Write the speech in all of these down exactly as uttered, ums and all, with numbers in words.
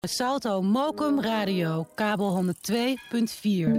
Salto Mokum Radio, kabel honderd twee punt vier.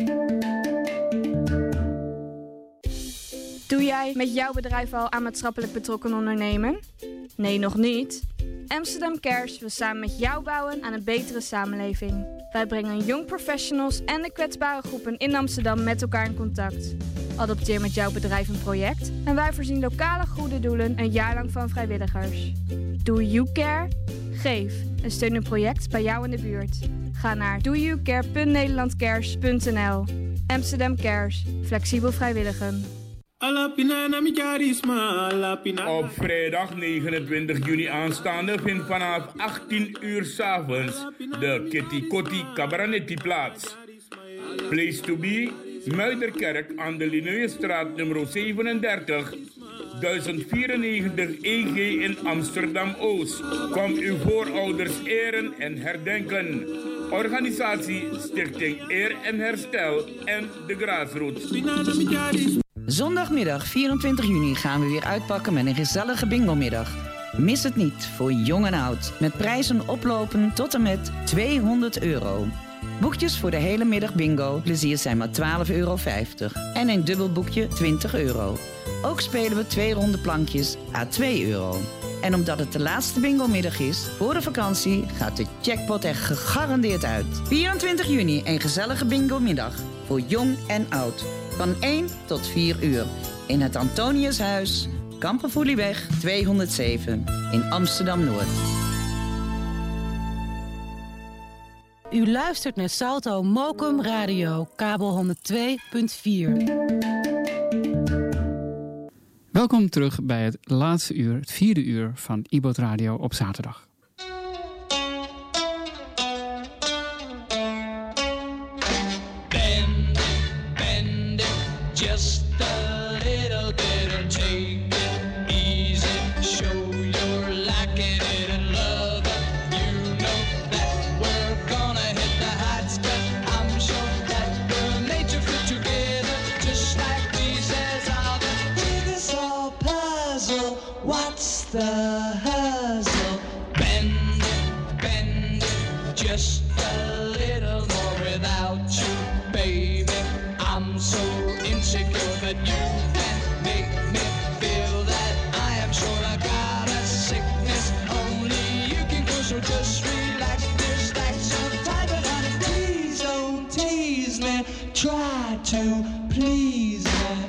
Doe jij met jouw bedrijf al aan maatschappelijk betrokken ondernemen? Nee, nog niet? Amsterdam Cares wil samen met jou bouwen aan een betere samenleving. Wij brengen young professionals en de kwetsbare groepen in Amsterdam met elkaar in contact. Adopteer met jouw bedrijf een project en wij voorzien lokale goede doelen een jaar lang van vrijwilligers. Do You Care? Geef en steun een project bij jou in de buurt. Ga naar do you care punt nederlandcares punt n l. Amsterdam Cares. Flexibel vrijwilligen. Op vrijdag negenentwintig juni aanstaande vindt vanaf achttien uur 's avonds de Kitty Kotti Cabaretti plaats. Place to be, Muiderkerk aan de Linnaeusstraat nummer zevenendertig, duizend vierennegentig E G in Amsterdam-Oost. Kom uw voorouders eren en herdenken. Organisatie Stichting Eer en Herstel en de Grassroots. Zondagmiddag vierentwintig juni gaan we weer uitpakken met een gezellige bingomiddag. Mis het niet, voor jong en oud. Met prijzen oplopen tot en met tweehonderd euro. Boekjes voor de hele middag bingo. Plezier zijn maar twaalf euro vijftig. En een dubbel boekje twintig euro. Ook spelen we twee ronde plankjes à twee euro. En omdat het de laatste bingo-middag is, voor de vakantie gaat de jackpot er gegarandeerd uit. vierentwintig juni, een gezellige bingo-middag. Voor jong en oud. Van één tot vier uur. In het Antoniushuis, Kampenvoelieweg tweehonderdzeven. In Amsterdam-Noord. U luistert naar Salto Mokum Radio, kabel honderd twee punt vier. Welkom terug bij het laatste uur, het vierde uur van I B O T Radio op zaterdag. Bend, bend it just a little bit and take it easy. Show you're liking it and love it. You know that we're gonna hit the heights, but I'm sure that we'll nature fit together just like pieces of a jigsaw puzzle. What's the hustle? Bend it, bend it just a little more without you, baby. I'm so insecure that you can make me feel that I am sure I got a sickness only you can cure. So just relax, just like some type of honey. Please don't tease me, try to please me.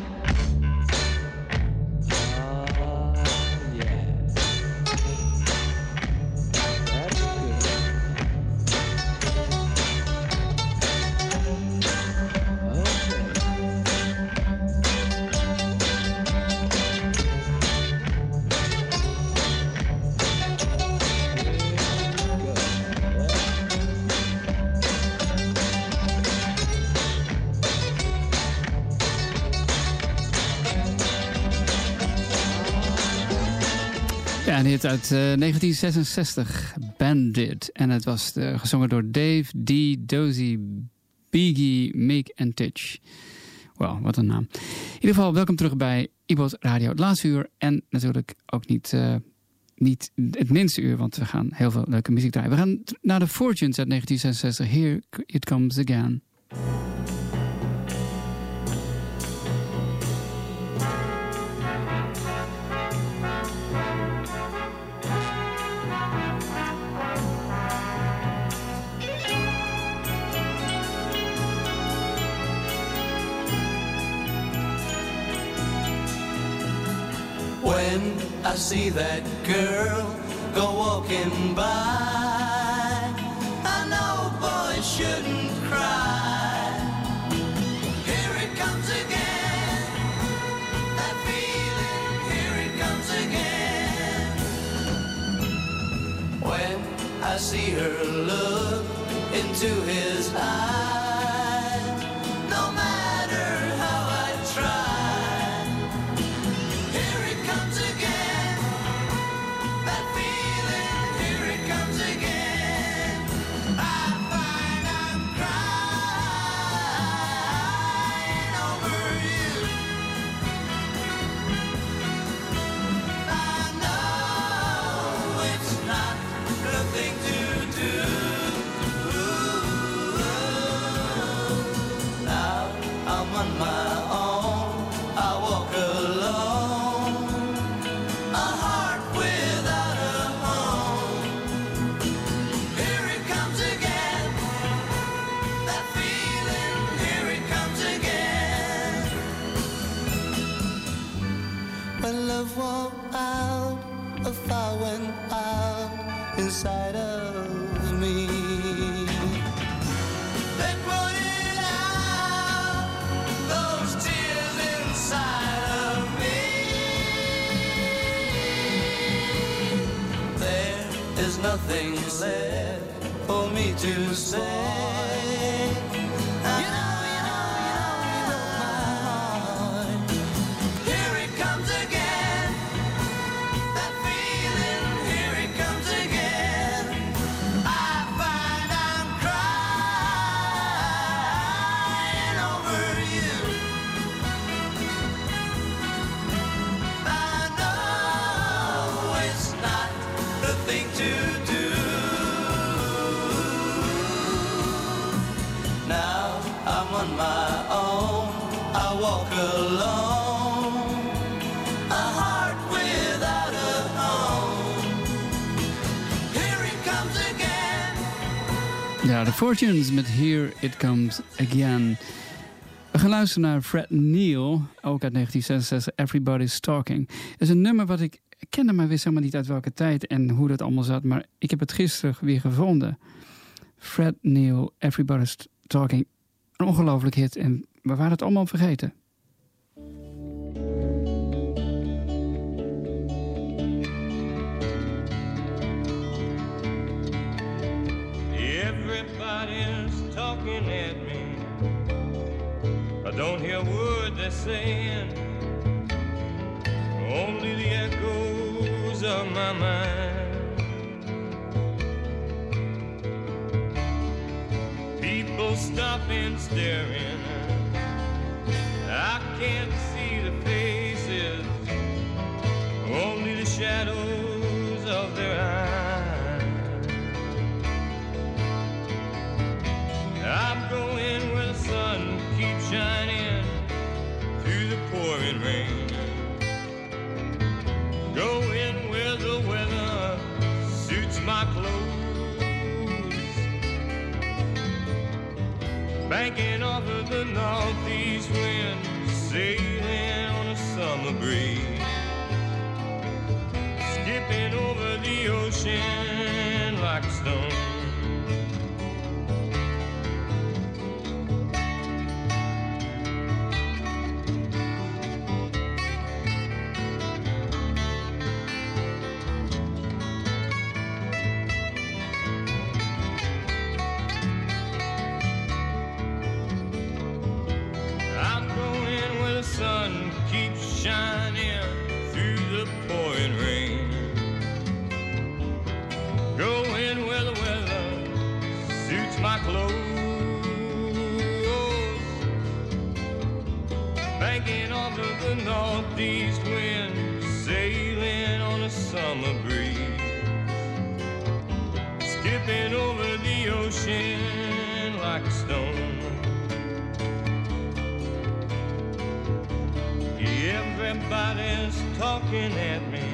Ja, een hit uit uh, negentien zesenzestig, Bandit. En het was uh, gezongen door Dave D. Dozy, Biggie, Mick en Titch. Wauw, wat een naam. In ieder geval, welkom terug bij I B O T Radio, het laatste uur. En natuurlijk ook niet, uh, niet het minste uur, want we gaan heel veel leuke muziek draaien. We gaan naar de Fortunes uit negentien zesenzestig. Here It Comes Again. When I see that girl go walking by, I know boys shouldn't cry. Here it comes again, that feeling, here it comes again. When I see her look into his eyes, no matter how I try, thing to do. nothing left for me to say. You know, you know, you know, you know my heart. Here it comes again. That feeling, here it comes again. I find I'm crying over you. I know it's not the thing to do. Now I'm on my own, I walk alone, a heart without a home. Here it comes again. Ja, The Fortunes met Here It Comes Again. We gaan luisteren naar Fred Neil, ook uit negentien zesenzestig, Everybody's Talking. Dat is een nummer wat ik kende, maar wist helemaal niet uit welke tijd en hoe dat allemaal zat. Maar ik heb het gisteren weer gevonden. Fred Neil, Everybody's Talking. Een ongelooflijk hit en we waren het allemaal vergeten. Everybody's talking at me. I don't hear a word they're saying, only the echoes of my mind. People stopping, staring. I can't see the faces, only the shadows of their eyes. I'm going where the sun keeps shining through the pouring rain. Going where the weather suits my clothes. Banking off of the northeast wind, sailing on a summer breeze. Skipping over the ocean like a stone. Sun keeps shining through the pouring rain. Going where the weather suits my clothes. Banking off of the northeast wind, sailing on a summer breeze. Skipping over the ocean like a stone. Everybody's talking at me.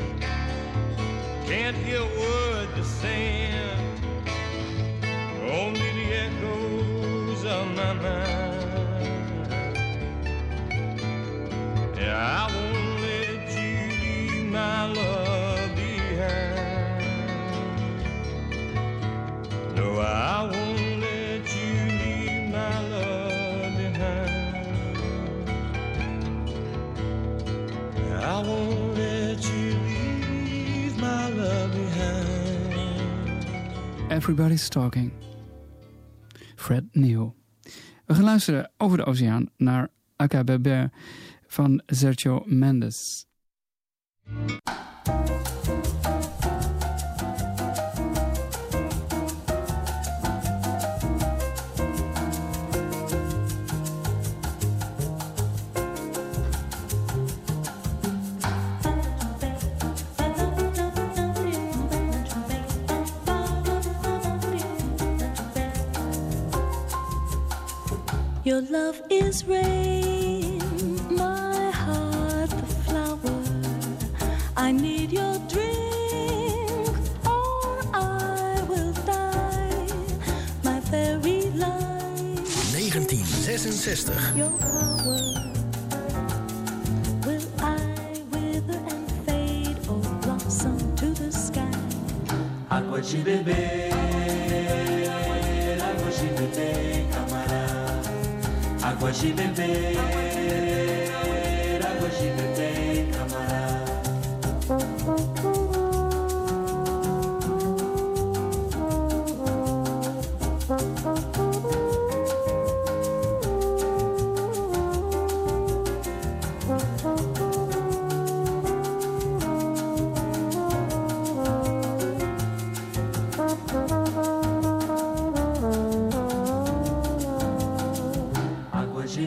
Can't hear a word they're saying, only the echoes of my mind. Yeah, I won't let you leave my love behind. No, I won't let you leave my love behind. I won't let you leave my love behind. Everybody's Talking. Fred Neil. We gaan luisteren over de oceaan naar Acá van Sergio Mendes. Your love is rain, my heart the flower. I need your drink or I will die. My very life. negentien zesenzestig. Your power. Will I wither and fade or blossom to the sky? Água de beber, água de beber, camarada. Água de beber, água de beber, camarada.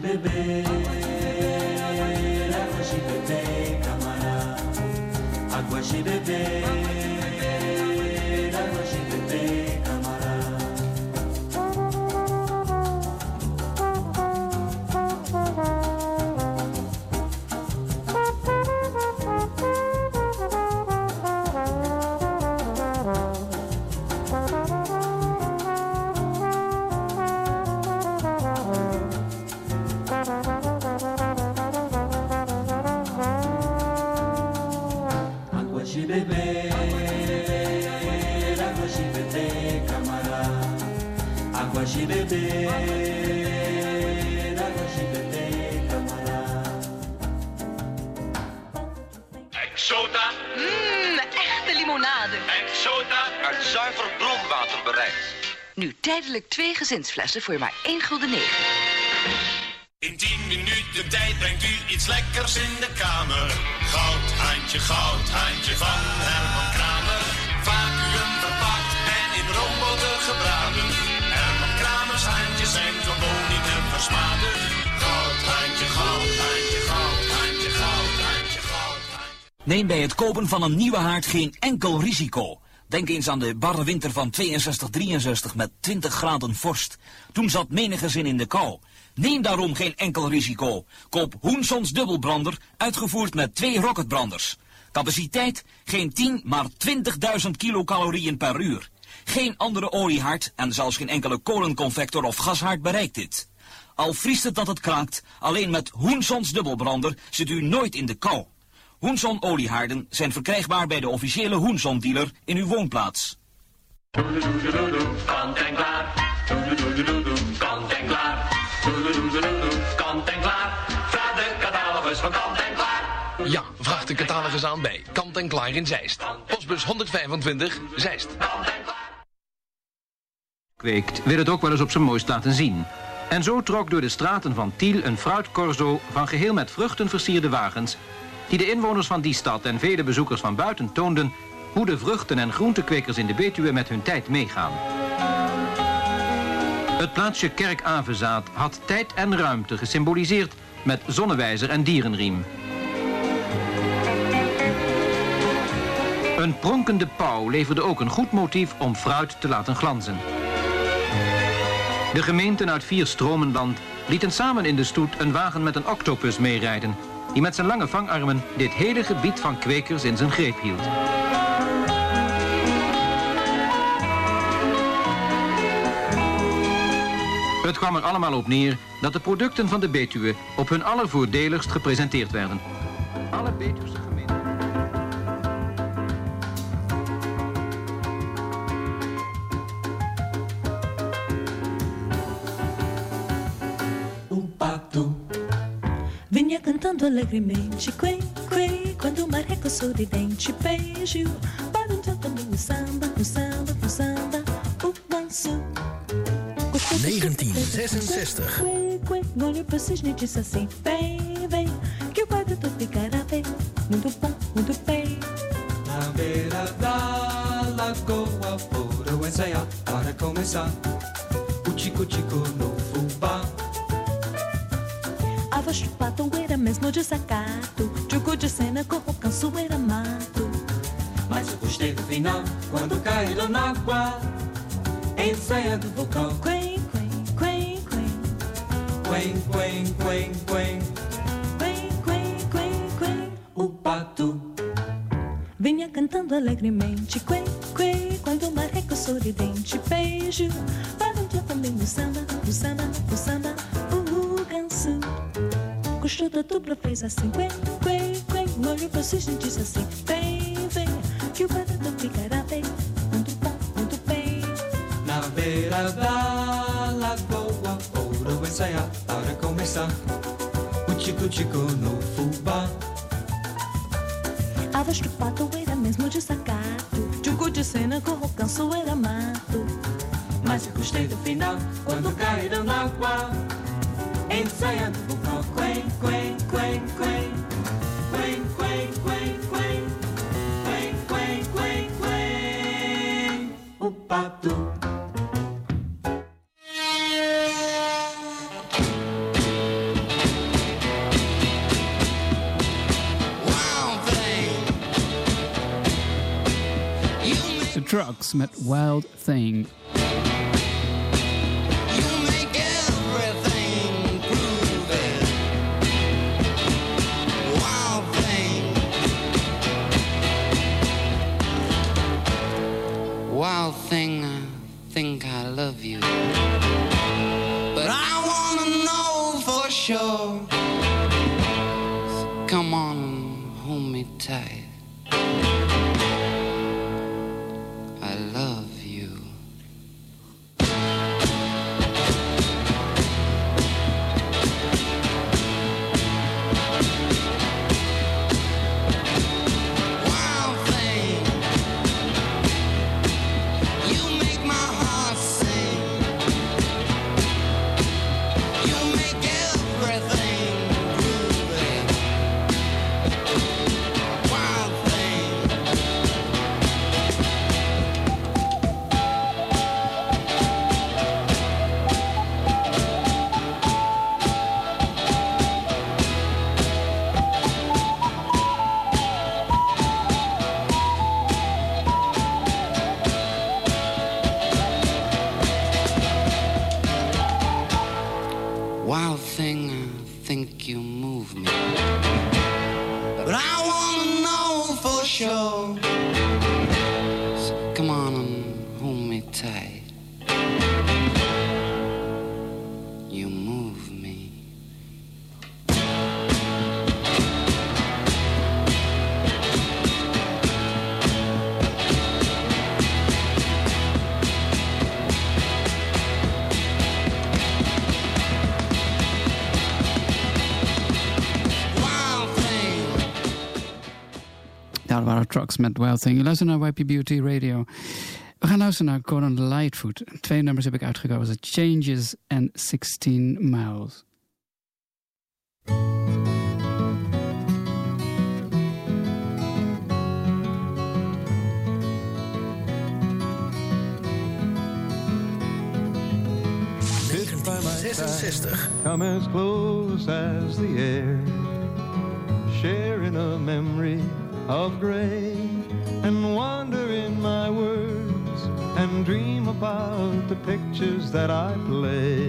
beber, água de beber, camarada. Água de beber, água de beber, camarada. Água de beber, água de beber, camarada. Água de beber, água de beber, camarada. Exota. Mmm, echte limonade. Exota. Uit zuiver bronwater bereid. Nu tijdelijk twee gezinsflessen voor maar één gulden negen. In tien minuten tijd brengt u iets lekkers in de kamer. Goudhandje, goudhandje van Herman Kramer. Vacuüm verpakt en in roomboter gebraden. Herman Kramers handjes zijn gewoon niet te versmaden. Goudhandje, goudhandje, goudhandje, goudhandje, goudhandje. Neem bij het kopen van een nieuwe haard geen enkel risico. Denk eens aan de barre winter van tweeënzestig drieënzestig met twintig graden vorst. Toen zat menig gezin in de kou. Neem daarom geen enkel risico. Koop Hoensons dubbelbrander, uitgevoerd met twee rocketbranders. Capaciteit geen tien, maar twintigduizend kilocalorieën per uur. Geen andere oliehaard en zelfs geen enkele kolenconvector of gashaard bereikt dit. Al vriest het dat het kraakt, alleen met Hoensons dubbelbrander zit u nooit in de kou. Hoenson oliehaarden zijn verkrijgbaar bij de officiële Hoenson dealer in uw woonplaats. Doedeloedeloedoe, kant en klaar. Doedeloedeloedoe, kant en klaar. Doedeloedeloedoe, kant en klaar. Vraag de catalogus van kant en klaar. Ja, vraag de catalogus aan bij Kant en Klaar in Zeist. Postbus honderdvijfentwintig, Zeist. Kweekt, wil het ook wel eens op zijn mooist laten zien. En zo trok door de straten van Tiel een fruitcorso van geheel met vruchten versierde wagens, die de inwoners van die stad en vele bezoekers van buiten toonden hoe de vruchten- en groentekwekers in de Betuwe met hun tijd meegaan. Het plaatsje Kerk-Avezaath had tijd en ruimte gesymboliseerd met zonnewijzer en dierenriem. Een pronkende pauw leverde ook een goed motief om fruit te laten glanzen. De gemeenten uit vier stromenland lieten samen in de stoet een wagen met een octopus meerijden, die met zijn lange vangarmen dit hele gebied van kwekers in zijn greep hield. Het kwam er allemaal op neer dat de producten van de Betuwe op hun allervoordeligst gepresenteerd werden. Alle Betuwse gemeenten. Vinha cantando alegremente, quei, quei, quando o marreco sorridente beijo para um também no samba, no samba, no samba, o manso. negentien zesenzestig. Quei, quei, olhou pro cisne e disse assim, vem, vem, que o quadro tu ficará bem, muito bom, muito bem. Na beira da lagoa, foram ensaiar para começar o tico-tico no fubá. A voz do pato era mesmo desacato, jogo de cena com o canso era mato. Mas eu gostei do final, quando caíram na água, ensaiando o vulcão. Quém, quém, quém, quém. Quém, quém, quém, quém. Quém, quém, quém, quém. O pato vinha cantando alegremente, quém, quém, quando o marreco sorridente beijo para um dia também no samba, no samba, no samba, o ganso. Gostou da dupla, fez assim, quém, quém, quém. Olhou pro cisne e disse assim, vem, vem, que o barato ficará bem, muito bom, muito bem. na beira da lagoa, foram ensaiar para começar o tico-tico no fubá. A voz do pato era mesmo desacato, jogo de cena com o canso era mato. Mas eu gostei do final, quando caíram na água, ensaiando o vulcão. Quen, quen, quen, quen. Quen, quen, quen, quen. Quen, quen, quen, quen. O pato Trucks met Wild Thing. Wild thing, I think I love you, but I wanna know for sure. So come on and hold me tight. I love you. Wild thing, you make my heart sing. You make everything groovy. Wild thing. Wild thing, I think you move me, but I wanna know for sure. So come on and hold me tight. You move me. Daar waren Trucks met Wild Thing. Je luistert naar Y P B U T Radio. We gaan luisteren naar Gordon Lightfoot. Twee nummers heb ik uitgekozen. Changes en sixteen miles. negentien zesenzestig. Come as close as the air, sharing a memory of gray, and wander in my words and dream about the pictures that I play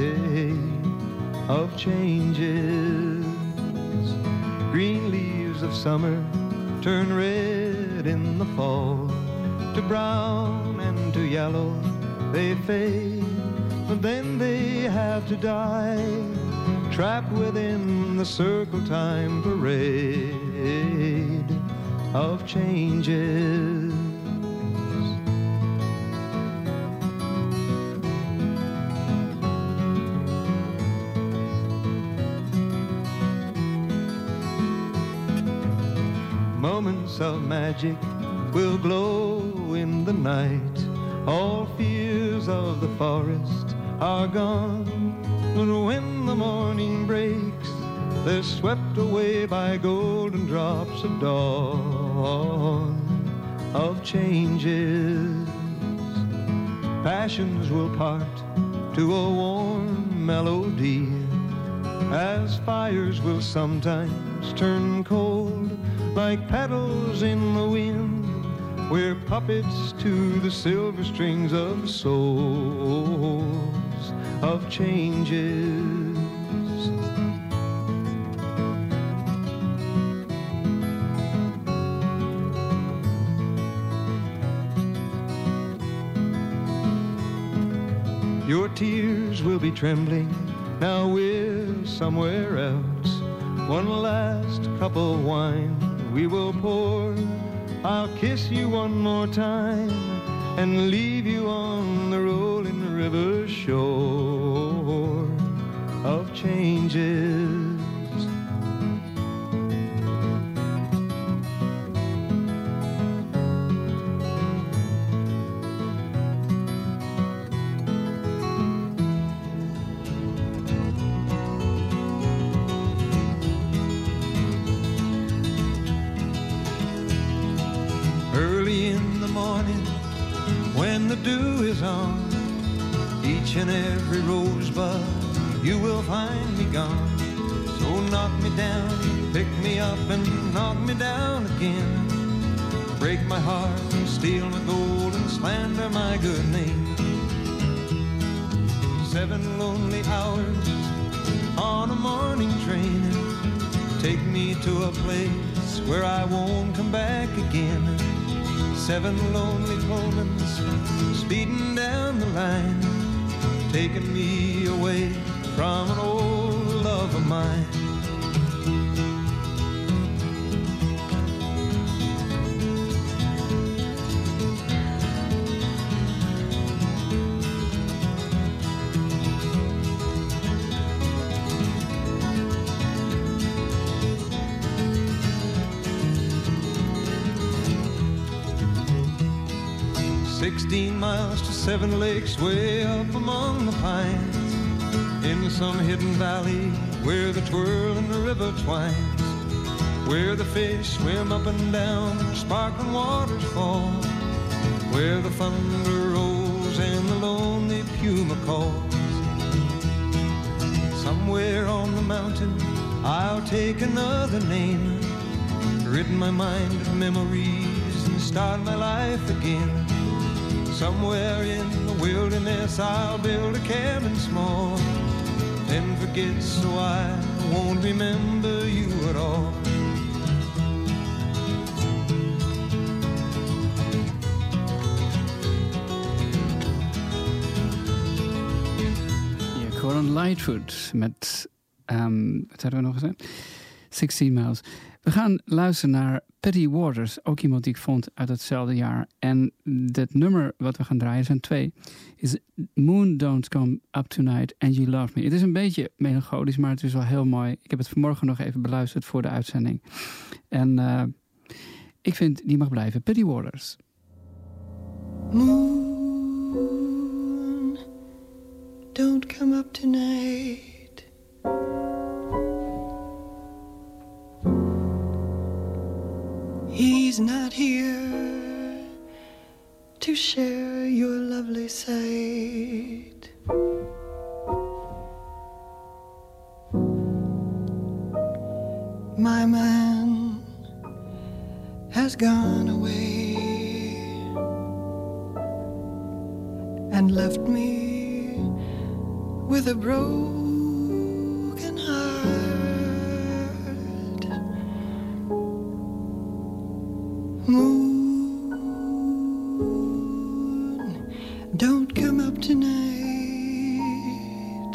of changes. Green leaves of summer turn red in the fall, to brown and to yellow they fade, but then they have to die, trapped within the circle time parade of changes. Moments of magic will glow in the night. All fears of the forest are gone, but when the morning breaks, they're swept away by golden drops of dawn, of changes. Passions will part to a warm melody, as fires will sometimes turn cold, like petals in the wind. We're puppets to the silver strings of the souls of changes. Your tears will be trembling, now we're somewhere else. One last cup of wine we will pour. I'll kiss you one more time and leave you on the rolling river shore of changes. Each and every rosebud you will find me gone. So knock me down, pick me up and knock me down again. Break my heart and steal my golden slander my good name. Seven lonely hours on a morning train take me to a place where I won't come back again. Seven lonely Pullmans speeding down the line, taking me away from an old love of mine. Sixteen miles to Seven Lakes, way up among the pines, in some hidden valley where the twirling river twines, where the fish swim up and down, sparkling waters fall, where the thunder rolls and the lonely puma calls. Somewhere on the mountain I'll take another name, rid my mind of memories and start my life again. Somewhere in the wilderness I'll build a cabin small, then forget so I won't remember you at all. Ja, Coran Lightfoot met, um, wat hadden we nog gezegd? sixteen miles. We gaan luisteren naar Patty Waters, ook iemand die ik vond uit hetzelfde jaar. En dat nummer wat we gaan draaien, zijn twee, is Moon Don't Come Up Tonight and You Love Me. Het is een beetje melancholisch, maar het is wel heel mooi. Ik heb het vanmorgen nog even beluisterd voor de uitzending. En uh, ik vind die mag blijven. Patty Waters. Moon, don't come up tonight. He's not here to share your lovely sight. My man has gone away and left me with a broken heart. Moon, don't come up tonight.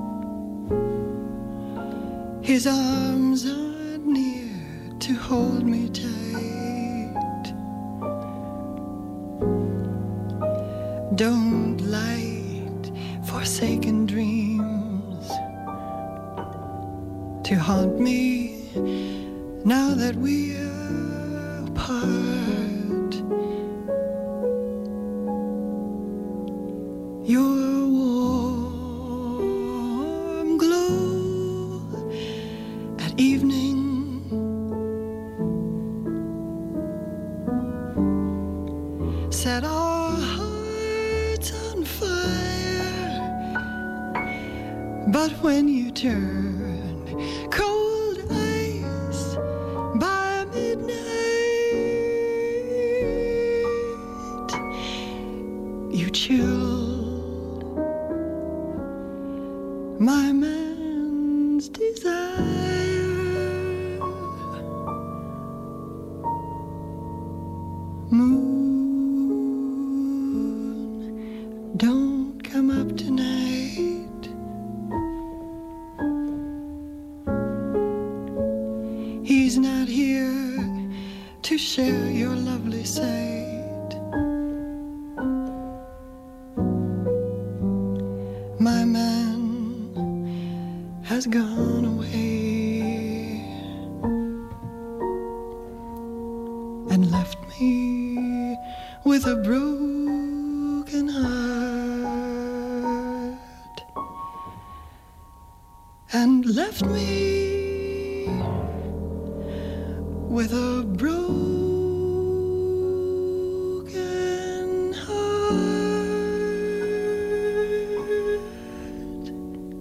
His arms aren't near to hold me tight. Don't light forsaken dreams to haunt me now that we're apart. Your warm glow at evening set our hearts on fire, but when you turn cold ice by midnight, you chilled my man's desire. Moon, don't come up tonight. He's not here to share your lovely sight. My man has gone away and left me with a broken heart, and left me with a broken heart.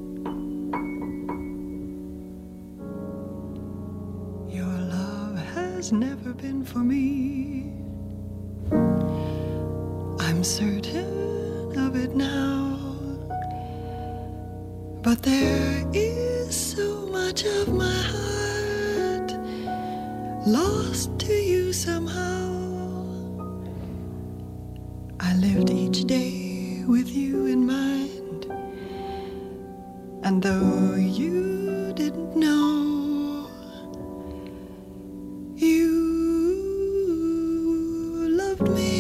Your love has never been for me. I'm certain of it now. But there is so much of my heart lost to you somehow. I lived each day with you in mind, and though you didn't know, you loved me.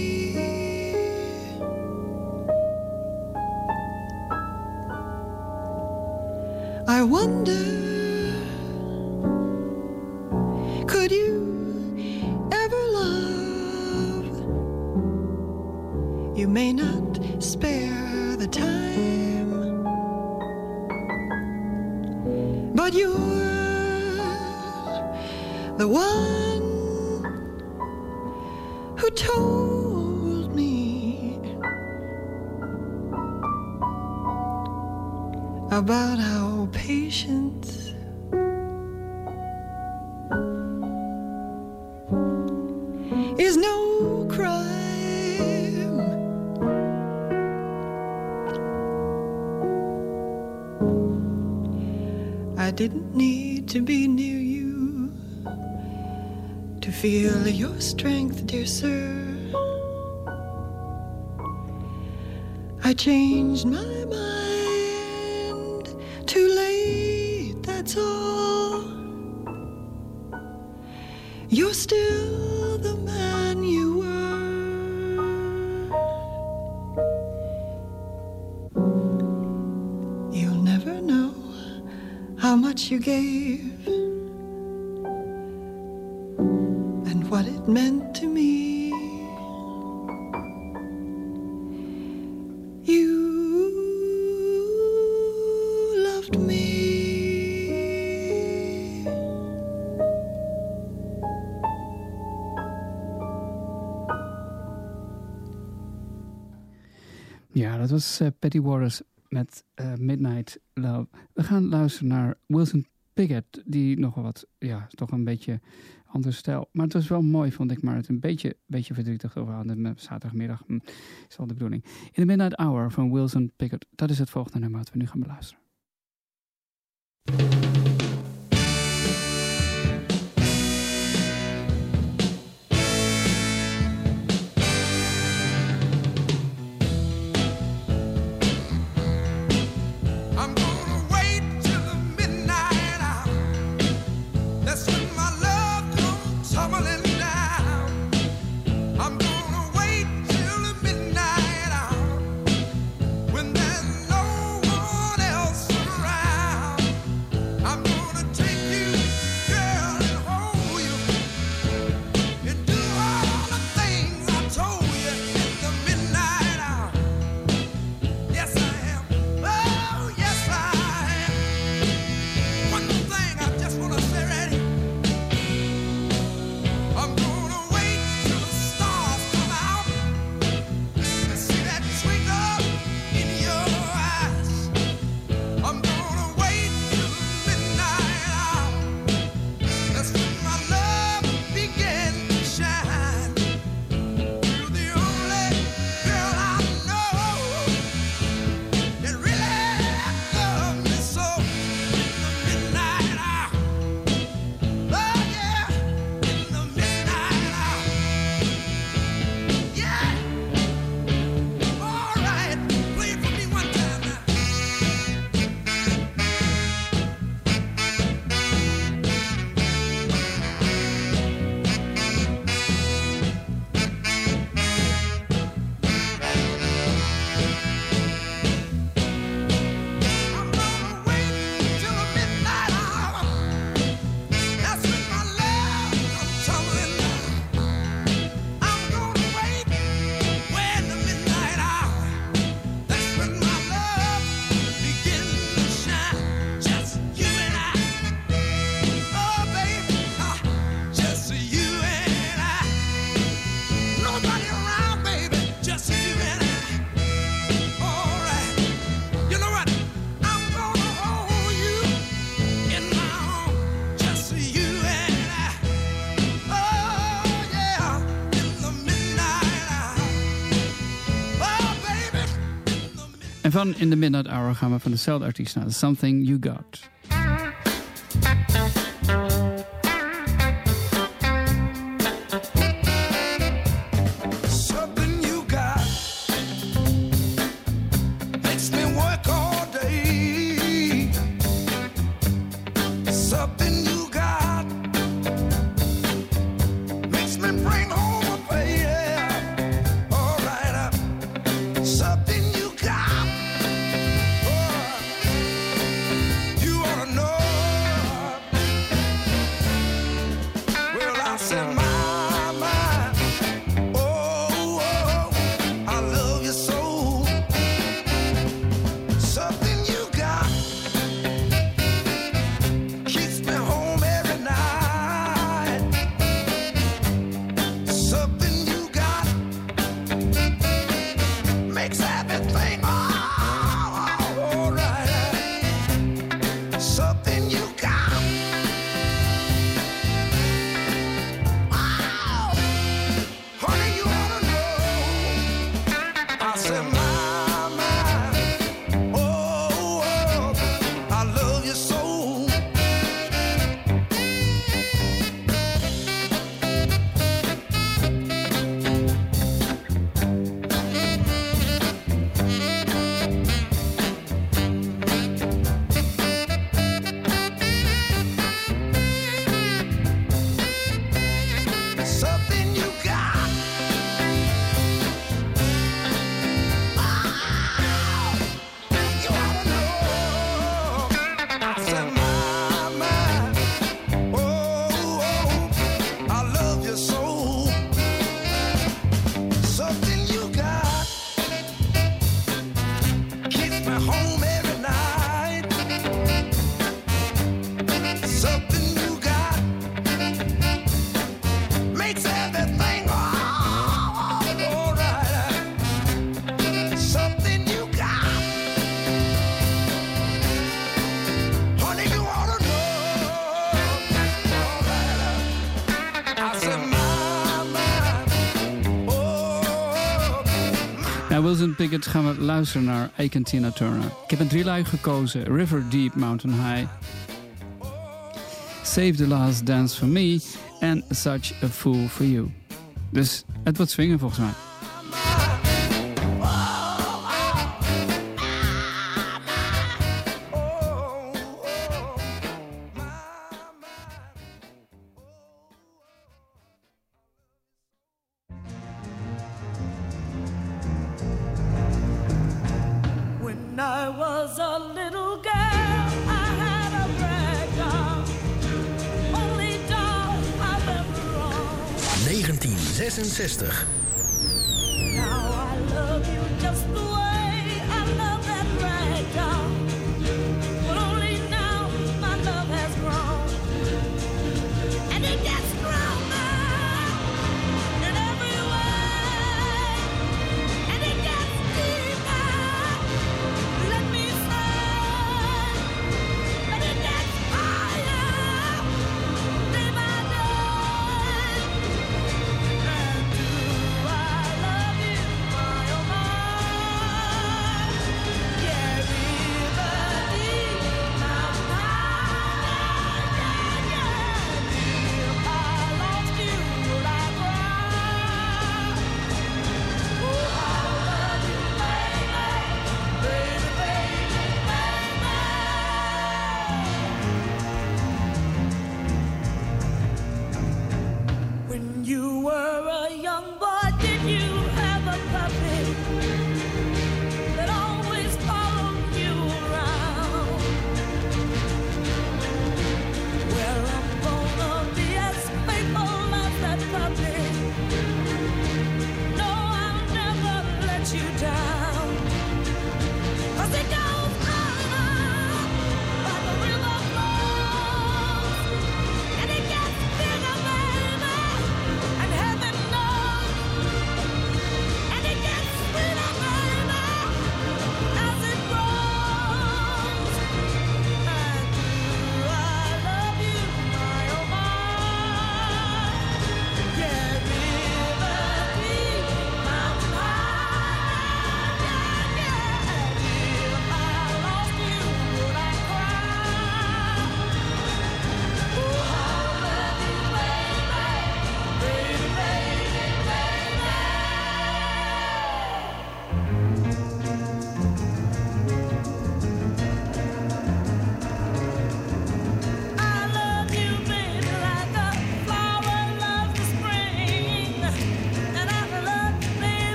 I wonder, could you ever love? You may not spare the time, but you're the one who told me about how patience is no crime. I didn't need to be near you to feel your strength, dear sir. I changed my mind too late, that's all. You're still the man you were. You'll never know how much you gave and what it meant to me. You loved me. Ja, dat was uh, Patty Waters met uh, Midnight Love. We gaan luisteren naar Wilson Pickett, die nogal wat, ja, toch een beetje andere stijl. Maar het was wel mooi, vond ik, maar het een beetje, beetje verdrietig over aan de zaterdagmiddag. Hm, is wel de bedoeling. In the Midnight Hour van Wilson Pickett, dat is het volgende nummer dat we nu gaan beluisteren. When there's no one else around. En van In the Midnight Hour gaan we van dezelfde artiest naar Something You Got. Something you got makes me work all day. Something you got makes me bring home a pay. Yeah. All right, uh, something you got. Oh, you ought to know. Well, I said my. Wilson Pickett gaan we luisteren naar Ike en Tina Turner. Ik heb een drielui gekozen. River Deep, Mountain High. Save the Last Dance for Me. En Such a Fool for You. Dus het wordt swingen volgens mij. negentien zesenzestig. And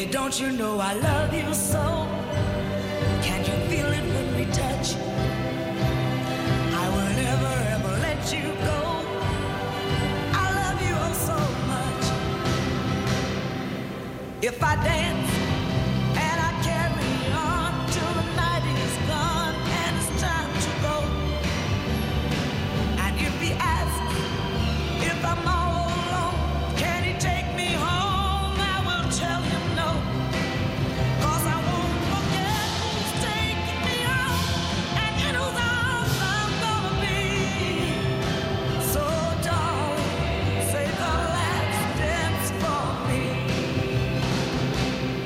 don't you know I love you so? Can you feel it when we touch? I will never ever let you go. I love you oh so much. If I dance and I carry on till the night is gone and it's time to go, and if he asks if I'm all alone, can he take me home? I will tell him no, 'cause I won't forget who's taking me home and in whose arms I'm gonna be. So darling, say the last dance for me.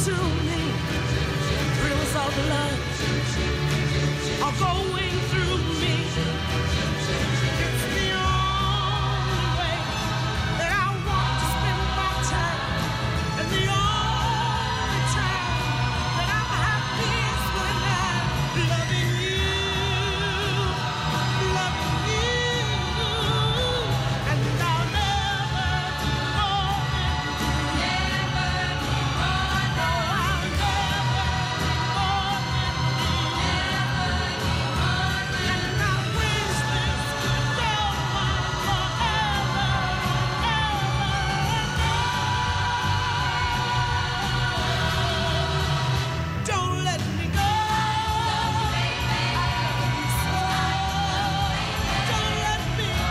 to me. Rivers of blood are going through me. It's the only way that I want to spend my time, and the only time that I'm happy is when I'm loving you, loving you, and I'll never be more than you. Never be more than you. I'll never be more than you. Never be more than you. And I wish this could go on forever and ever. Don't let me go. Don't let me go.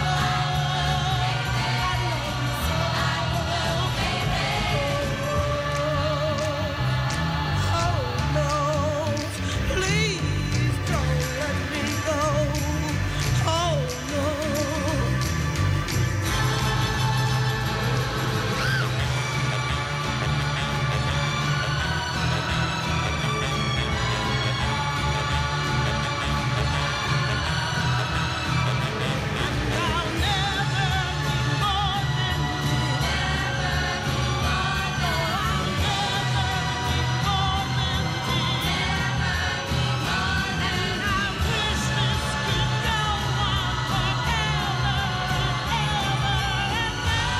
Oh no, please don't let me go. Oh no. I'll never be more than you. Never be more than you. I'll never be more than you. Never be more than you. And I wish this could go on forever and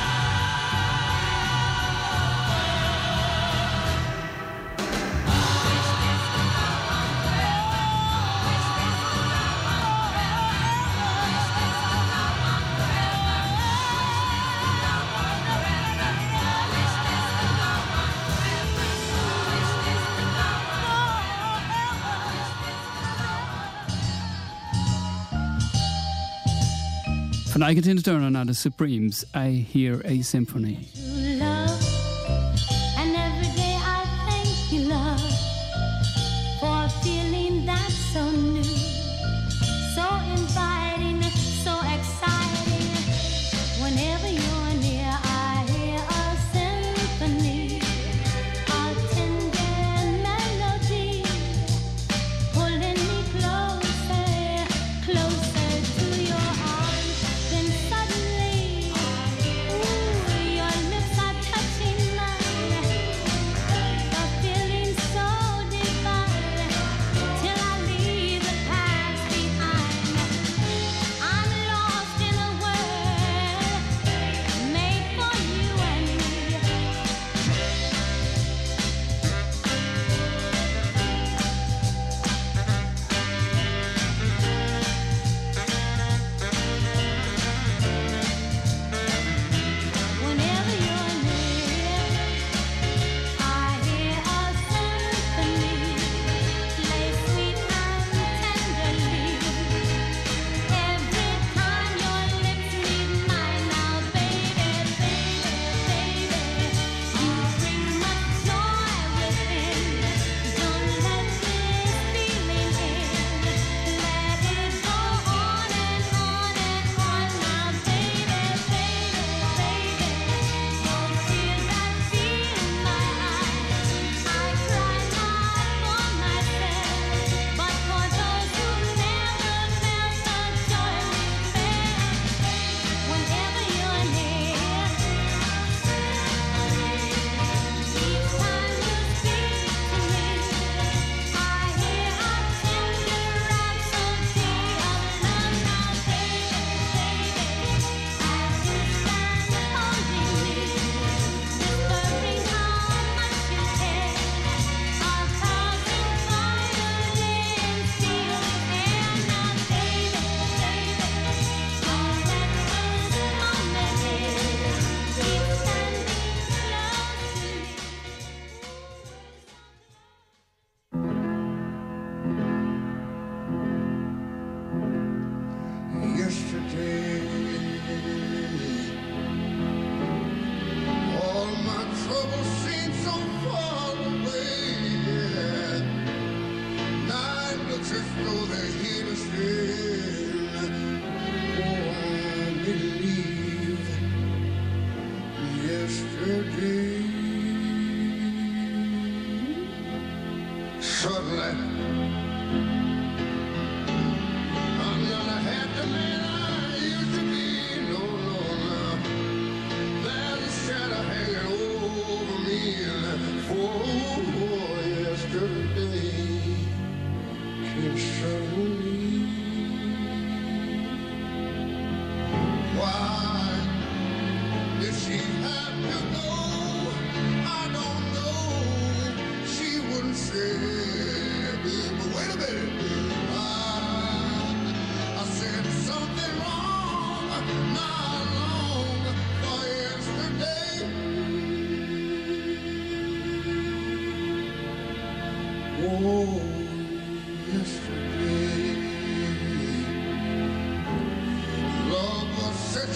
Van Ike en Tina Turner naar de Supremes. I Hear a Symphony. love. And every day I thank you, love, for a feeling that's so new, so inviting, so exciting. Whenever you're near, I hear a symphony, a tender melody, pulling me closer, closer to your arms. Then suddenly, ooh, your lips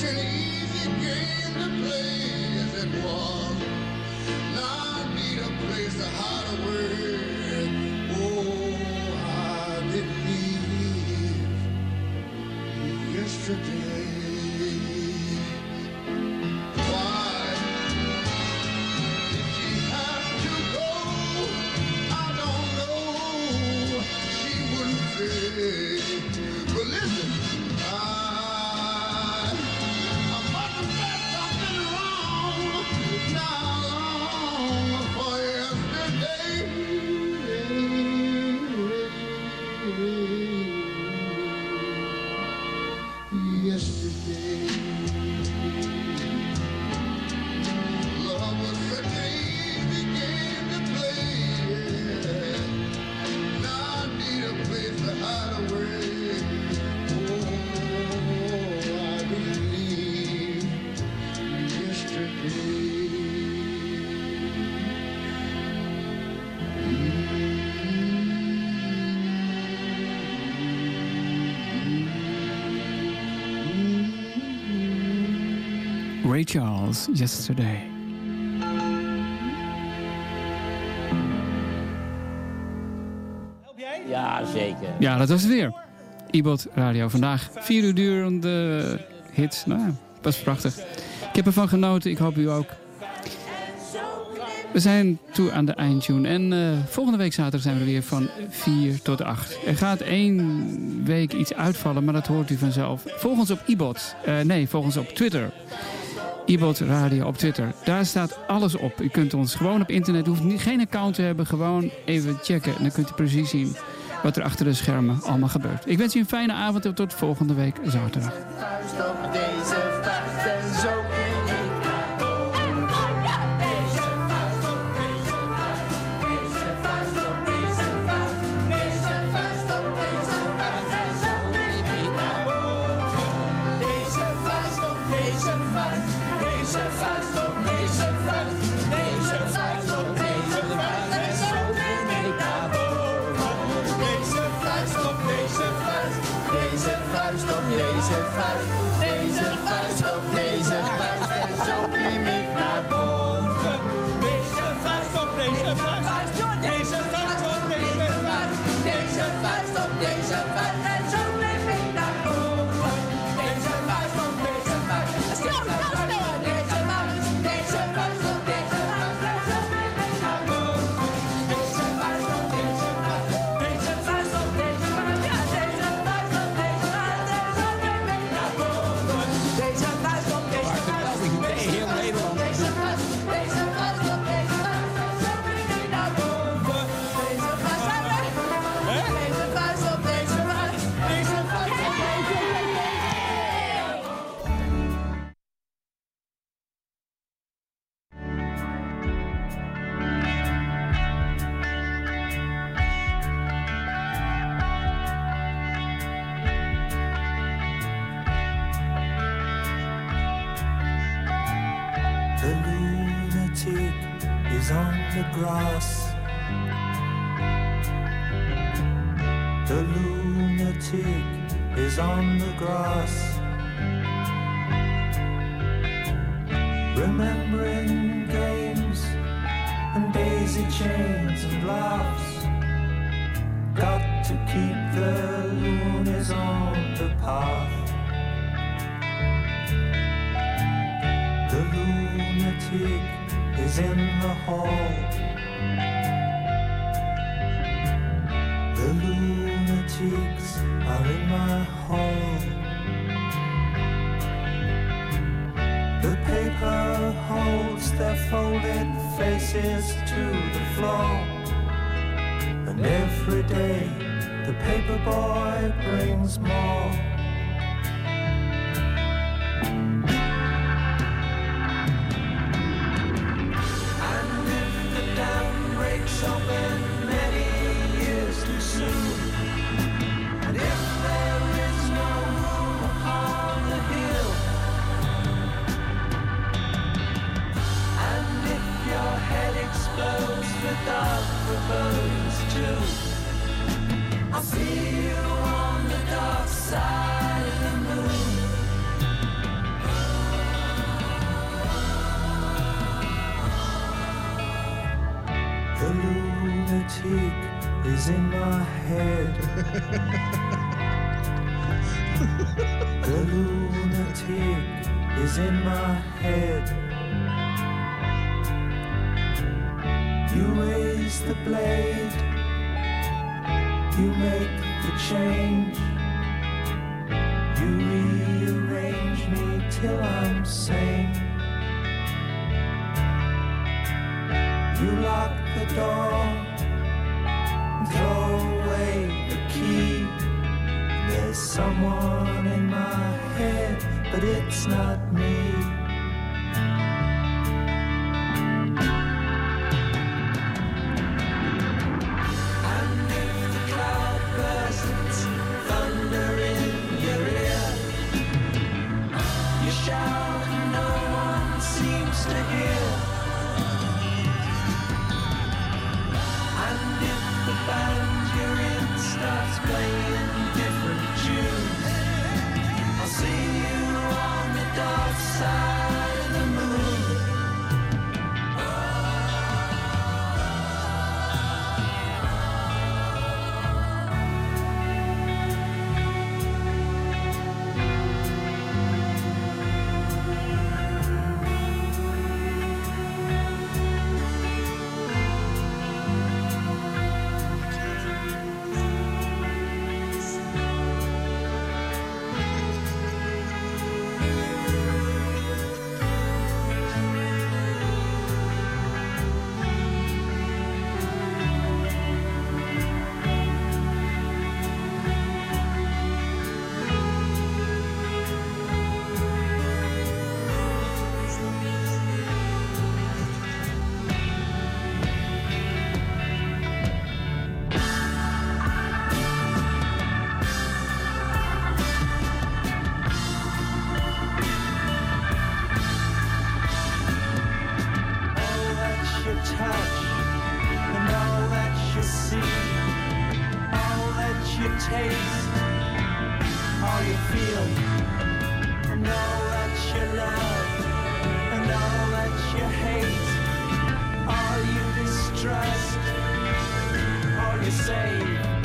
an easy game to play as it was. Now I need a place to hide away. Oh, I believe yesterday. Why did she have to go? I don't know. She wouldn't say. But listen, I, I must have said something wrong. Now long for yesterday. Yesterday, love was such an easy game to play. Yeah. Now I need a place to hide away. Oh, I believe yesterday. Ray Charles, Yesterday. Ja, zeker. Ja, dat was het weer. Ibot Radio vandaag. Vier uur durende hits. Nou ja, was prachtig. Ik heb ervan genoten. Ik hoop u ook. We zijn toe aan de eindtune. En uh, volgende week zaterdag zijn we weer van vier tot acht. Er gaat één week iets uitvallen, maar dat hoort u vanzelf. Volg ons op Ibot. Uh, nee, volg ons op Twitter. Ibot Radio op Twitter. Daar staat alles op. U kunt ons gewoon op internet, u hoeft niet, geen account te hebben, gewoon even checken. En dan kunt u precies zien wat er achter de schermen allemaal gebeurt. Ik wens u een fijne avond en tot volgende week zaterdag. Vuist op deze vuist en zo kun ik naar boven. Deze vuist op deze vuist. Deze vuist op deze vuist. Deze vuist op deze vuist en zo kun ik naar boven. Deze vuist op deze vuist. Deze vuist op deze vuist. Deze vuist op deze vuist en zo kun ik naar boven. Deze vuist op deze vuist. Deze vuist op deze vuist. Deze vuist op deze vuist en zo klim ik naar boven. Deze vuist op deze vuist. Deze vuist op deze vuist. Deze vuist op deze vuist en zo klim ik naar boven. Deze vuist op deze vuist. Deze vuist op deze vuist. Deze vuist op deze vuist en zo klim ik naar boven. Deze vuist op deze vuist. Deze vuist op deze vuist. Ja, deze vuist op deze vuist en zo klim ik naar boven. Deze vuist op deze vuist. Heel Nederland. Deze vuist, deze vuist op deze vuist en zo klim ik naar boven. Deze vuist op deze vuist. Deze vuist op deze vuist. Deze vuist op deze The lunatic is on the grass. The lunatic is on the grass. Remembering games and daisy chains and laughs. Got to keep the loonies on the path. The lunatic is in the hall. The lunatics are in my hall. The paper holds their folded faces to the floor. And every day the paper boy brings more. Open many years too soon, and if there is no room upon the hill, and if your head explodes without the bones too, I'll see you on the dark side. The lunatic is in my head. You raise the blade, you make the change, you rearrange me till I'm sane. You lock the door, throw away the key. There's someone in my head, but it's not me. And if the cloud bursts, thunder in your ear, you shout and no one seems to hear. And if the band you're in starts playing different tunes, I'll see you on the dark side of the moon. Touch and all that you see, all that you taste, all you feel, and all that you love, and all that you hate, all you distrust, all you save.